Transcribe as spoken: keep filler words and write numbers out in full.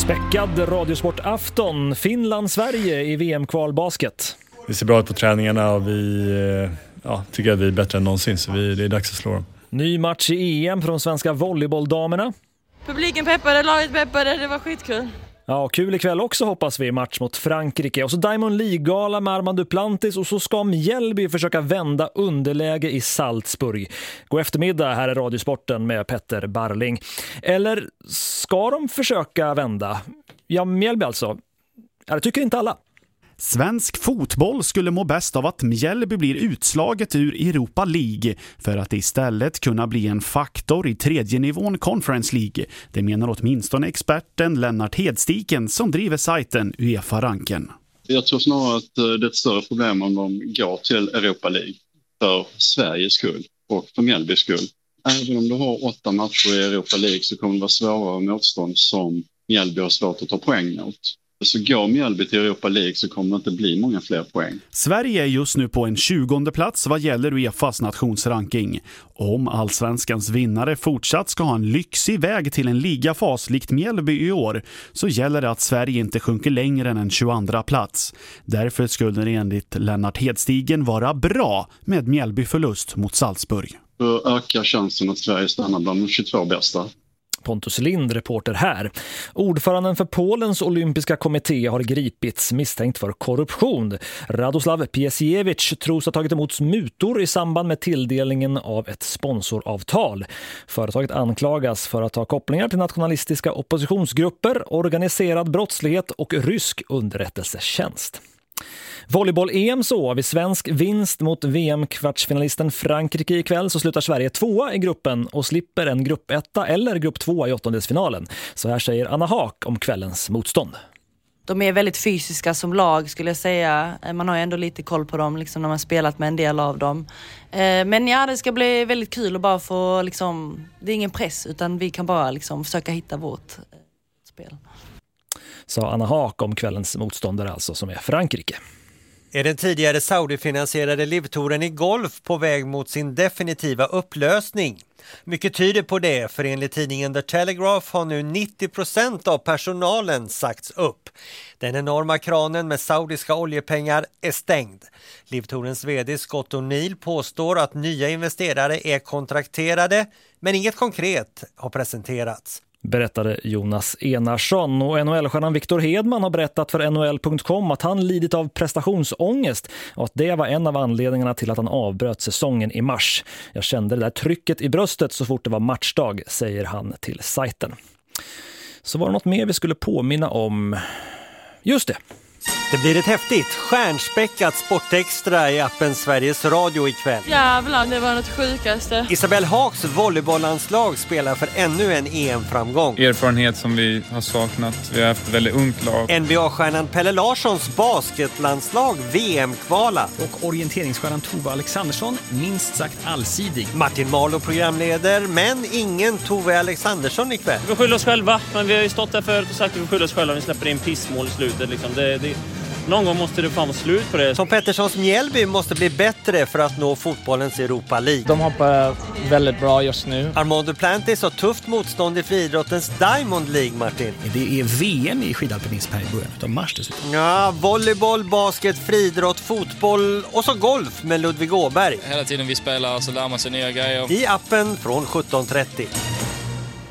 Späckad radiosportafton. Finland-Sverige i V M-kvalbasket. Vi ser bra ut på träningarna och vi ja, tycker att vi är bättre än någonsin, så vi, det är dags att slå dem. Ny match i E M för de svenska volleybolldamerna. Publiken peppade, laget peppade, det var skitkul. Ja, kul ikväll också hoppas vi, match mot Frankrike. Och så Diamond League-gala med Armand Duplantis, och så ska Mjällby försöka vända underläge i Salzburg. God eftermiddag, här är Radiosporten med Petter Barling. Eller ska de försöka vända? Ja, Mjällby alltså. Ja, det tycker inte alla. Svensk fotboll skulle må bäst av att Mjällby blir utslaget ur Europa League för att istället kunna bli en faktor i tredje nivån Conference League. Det menar åtminstone experten Lennart Hedstiken som driver sajten UEFA-ranken. Jag tror snarare att det är ett större problem om de går till Europa League för Sveriges skull och för Mjällbys skull. Även om du har åtta matcher i Europa League så kommer det vara svårare motstånd som Mjällby har svårt att ta poäng mot. Så går Mjällby till Europa League så kommer det inte bli många fler poäng. Sverige är just nu på en tjugonde plats vad gäller UEFAs nationsranking. Om allsvenskans vinnare fortsatt ska ha en lyxig väg till en ligafas likt Mjällby i år, så gäller det att Sverige inte sjunker längre än en tjugoandra plats. Därför skulle det enligt Lennart Hedstigen vara bra med Mjällby förlust mot Salzburg. För ökar chansen att Sverige stannar bland de tjugotvå bästa. Pontus Lind, reporter här. Ordföranden för Polens olympiska kommitté har gripits misstänkt för korruption. Radoslav Piesiewicz tros ha tagit emot mutor i samband med tilldelningen av ett sponsoravtal. Företaget anklagas för att ha kopplingar till nationalistiska oppositionsgrupper, organiserad brottslighet och rysk underrättelsetjänst. Volleyboll-E M så, vid svensk vinst mot V M-kvartsfinalisten Frankrike ikväll så slutar Sverige tvåa i gruppen och slipper en gruppetta eller grupp tvåa i åttondelsfinalen. Så här säger Anna Haak om kvällens motstånd. De är väldigt fysiska som lag skulle jag säga. Man har ju ändå lite koll på dem liksom, när man spelat med en del av dem. Men ja, det ska bli väldigt kul att bara få liksom, det är ingen press utan vi kan bara liksom försöka hitta vårt spel. Sa Anna Haak om kvällens motståndare alltså, som är Frankrike. Är den tidigare Saudi-finansierade livtouren i golf på väg mot sin definitiva upplösning? Mycket tyder på det, för enligt tidningen The Telegraph har nu nittio procent av personalen sagts upp. Den enorma kranen med saudiska oljepengar är stängd. Livtourens vd Scott O'Neill påstår att nya investerare är kontrakterade, men inget konkret har presenterats. Berättade Jonas Enarsson, och N H L-stjärnan Victor Hedman har berättat för N H L punkt com att han lidit av prestationsångest och att det var en av anledningarna till att han avbröt säsongen i mars. Jag kände det där trycket i bröstet så fort det var matchdag, säger han till sajten. Så var det något mer vi skulle påminna om? Just det! Det blir ett häftigt, stjärnspäckat sportextra i appen Sveriges Radio ikväll. Jävlar, det var något sjukaste. Isabelle Haaks volleybollandslag spelar för ännu en E M-framgång. Erfarenhet som vi har saknat. Vi har haft ett väldigt ungt lag. N B A-stjärnan Pelle Larssons basketlandslag V M-kvala. Och orienteringsstjärnan Tove Alexandersson, minst sagt allsidig. Martin Malo programleder, men ingen Tove Alexandersson ikväll. Vi skyller oss själva, men vi har ju stått där förut och sagt att vi skyller oss själva. Vi släpper in pissmål i slutet. Liksom. Det, det Någon gång måste det fan vara slut på det. Som Petterssons Mjällby måste bli bättre för att nå fotbollens Europa League. De hoppar väldigt bra just nu. Armand Duplantis har tufft motstånd i friidrottens Diamond League, Martin. Det är V M i skidalpinism här i början av mars dessutom. Ja, volleyboll, basket, friidrott, fotboll och så golf med Ludvig Åberg. Hela tiden vi spelar så lär man sig nya grejer. I appen från sjutton trettio.